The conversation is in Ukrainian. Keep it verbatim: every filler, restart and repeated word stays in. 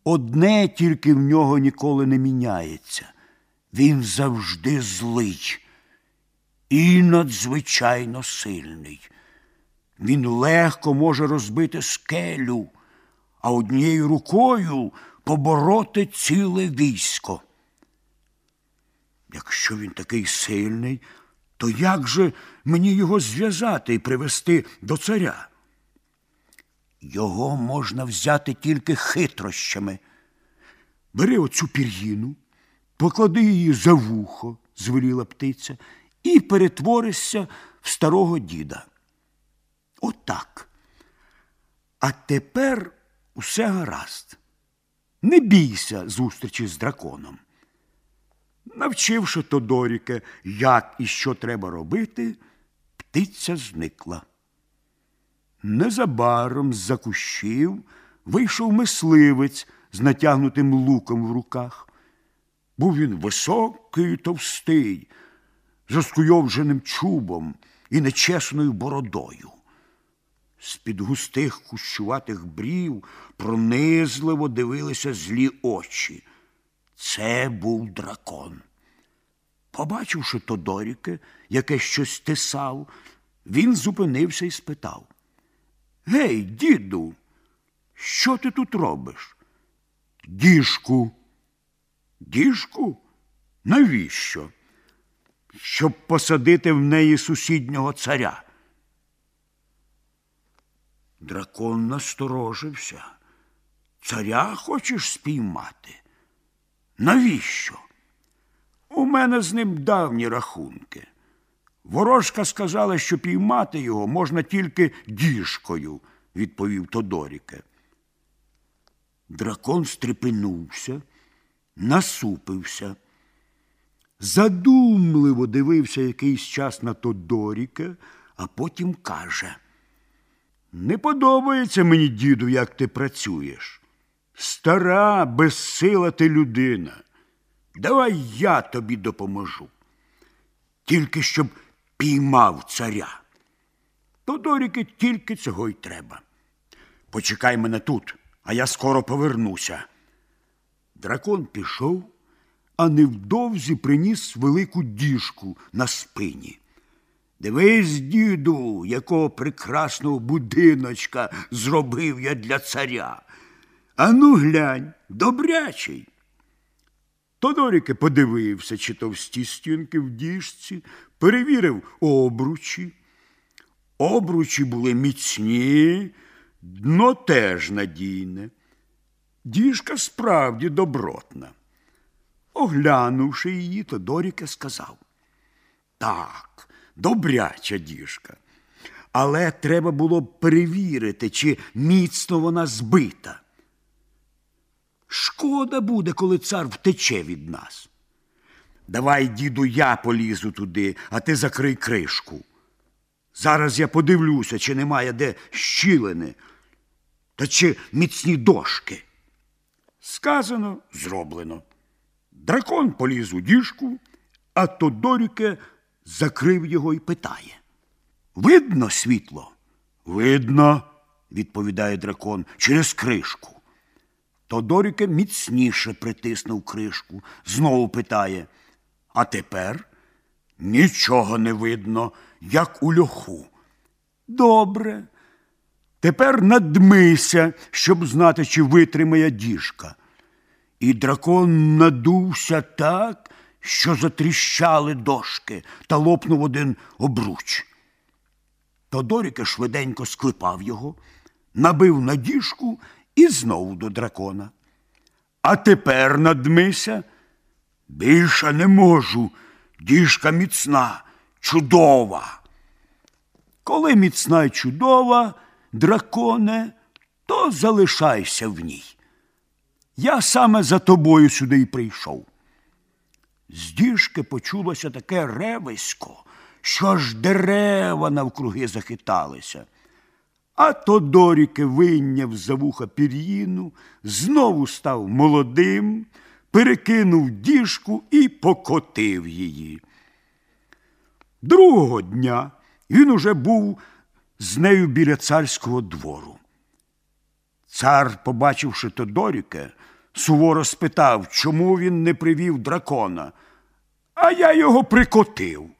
Одне тільки в нього ніколи не міняється. Він завжди злий і надзвичайно сильний. Він легко може розбити скелю, а однією рукою побороти ціле військо. Якщо він такий сильний, то як же мені його зв'язати і привести до царя? Його можна взяти тільки хитрощами. Бери оцю пір'їну, поклади її за вухо, звеліла птиця, і перетворишся в старого діда. Отак. А тепер усе гаразд. Не бійся зустрічі з драконом. Навчивши Тодоріка, як і що треба робити, птиця зникла. Незабаром з-за кущів вийшов мисливець з натягнутим луком в руках. Був він високий і товстий, з розкуйовдженим чубом і нечесною бородою. З-під густих кущуватих брів пронизливо дивилися злі очі. Це був дракон. Побачивши Тодоріка, яке щось тисав, він зупинився і спитав: «Гей, діду, що ти тут робиш?» «Діжку». «Діжку? Навіщо?» «Щоб посадити в неї сусіднього царя». Дракон насторожився. «Царя хочеш спіймати? Навіщо?» «У мене з ним давні рахунки. Ворожка сказала, що піймати його можна тільки діжкою», – відповів Тодоріке. Дракон стрепенувся, насупився, задумливо дивився якийсь час на Тодоріка, а потім каже: «Не подобається мені, діду, як ти працюєш. Стара, безсила ти людина. Давай я тобі допоможу. Тільки щоб піймав царя». Тодоріки, тільки цього й треба. «Почекай мене тут, а я скоро повернуся». Дракон пішов, а невдовзі приніс велику діжку на спині. «Дивись, діду, якого прекрасного будиночка зробив я для царя. Ану глянь, добрячий». Тодоріке подивився, чи товсті стінки в діжці, перевірив обручі. Обручі були міцні, дно теж надійне. Діжка справді добротна. Оглянувши її, Тодоріке сказав: «Так, добряча діжка. Але треба було б перевірити, чи міцно вона збита. Шкода буде, коли цар втече від нас. Давай, діду, я полізу туди, а ти закрий кришку. Зараз я подивлюся, чи немає де щілини, та чи міцні дошки». Сказано, зроблено. Дракон поліз у діжку, а Тодоріке закрив його і питає: «Видно світло?» «Видно», – відповідає дракон, – «через кришку». Тодоріке міцніше притиснув кришку, знову питає: «А тепер?» «Нічого не видно, як у льоху». «Добре. Тепер надмися, щоб знати, чи витримає діжка». І дракон надувся так, що затріщали дошки, та лопнув один обруч. Тодоріке швиденько склепав його, набив на діжку і знову до дракона. «А тепер надмися». «Більше не можу. Діжка міцна, чудова». «Коли міцна й чудова, драконе, то залишайся в ній. Я саме за тобою сюди й прийшов». З діжки почулося таке ревисько, що аж дерева навкруги захиталися. А Тодоріке вийняв за вуха пір'їну, знову став молодим, перекинув діжку і покотив її. Другого дня він уже був з нею біля царського двору. Цар, побачивши Тодоріка, суворо спитав, чому він не привів дракона. А я його прикотив.